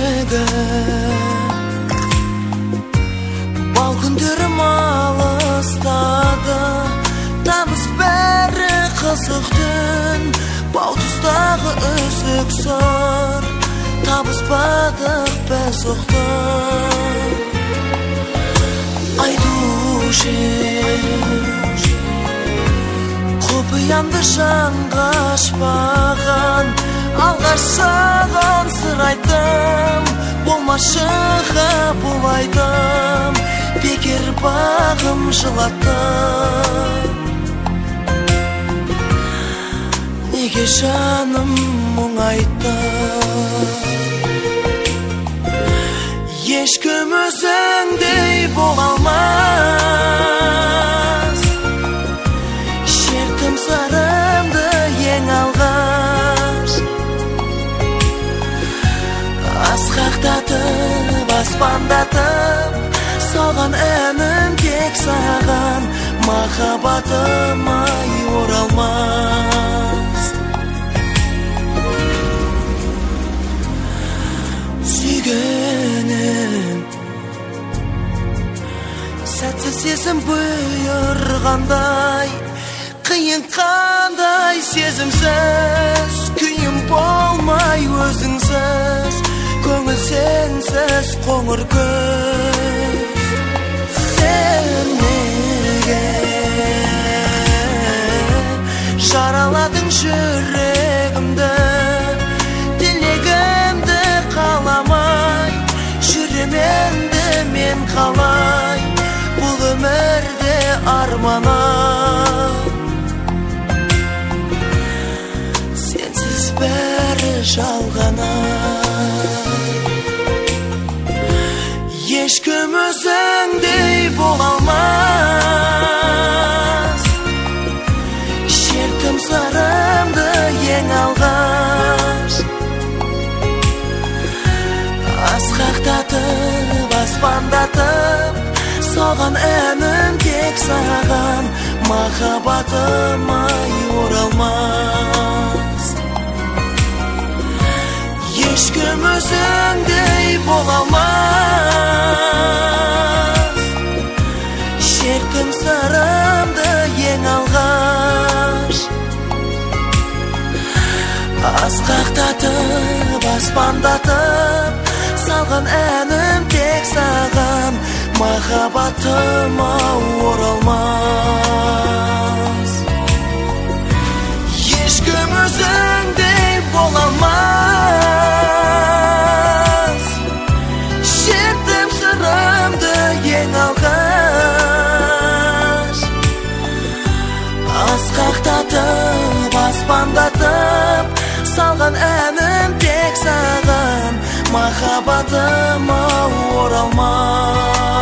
Бал күндерім алыстады, таныс бәрі қызық түн. Бау тұстағы үзік сыр, табыспадық біз ұқтыр. Айтушы құпиямды жанға ашпаған, алғаш саған сыр айттым, болмашы бұл айтым, бекер бағым жылаттым. Неге жаным мұң айтты, ешкім өзіңдей бола алмас. Шерттім сырымды ең алғаш, асқақтатып, аспандатып, соған әнім тек саған, махаббатым ай оралмас. Сүйгенім сәтсіз сезім бұйырғандай, қиын қандай сезімсіз, күйім болмай өзіңсіз, көңіл сенсіз қоңыр көз. Сен неге жараладың жүрегімді, тілегімді қаламай, жүременді мен қалай, бұл өмірде армана. Сенсіз бәрі жалғана, ешкім өзіңдей бола алмас. Шерттім сырымды ең алғаш, асқақтатып, аспандатып, соған әнім тек саған, махаббатым ай оралмас. Ешкім өзіңдей бола алмас. Шерттім сырымды ең алғаш, асқақтатып, аспандатып, салған әнім тек саған, махаббатым ау оралмас. Ешкім өзіңдей бола алмас. Шерттім сырымды ең алғаш, асқақтатып, аспандатып, салған әнім тек саған, махаббатым ау оралмас.